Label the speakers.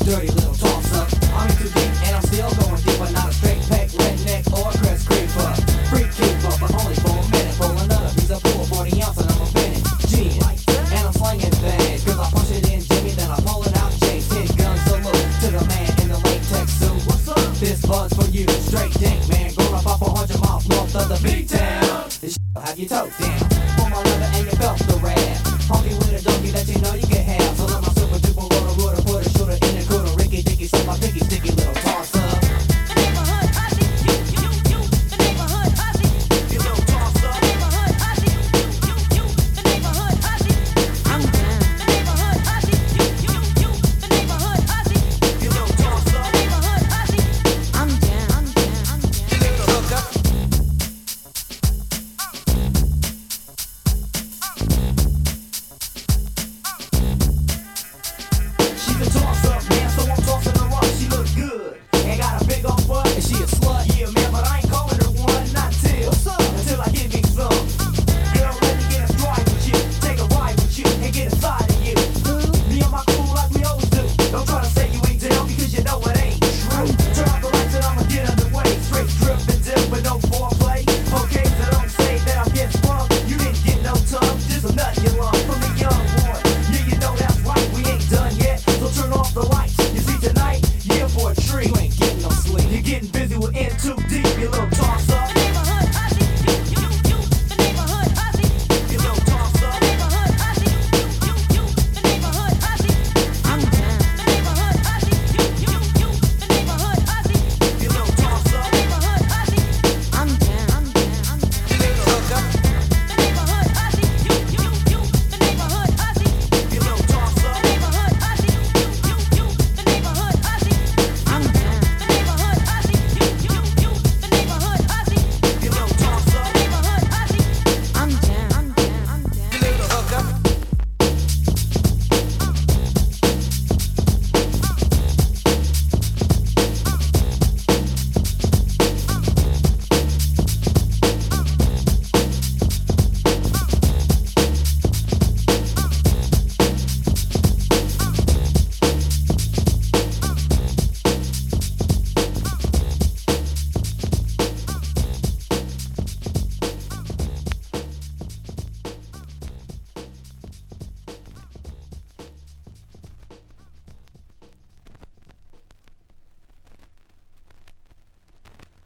Speaker 1: dirty little toss-up. I'm in too deep and I'm still going deep, but not a straight peck, redneck, or a crest creeper. Free keeper, but only for a minute. Pull another piece of 40 ounce and I'm a minute. Gin, and I'm slinging things, cause I push it in Jimmy, then I pull it out James. Hit gun salute to the man in the latex suit. What's up? This bud's for you, straight dank man, going up 400 miles north of the beat town. This shit'll have you tote down.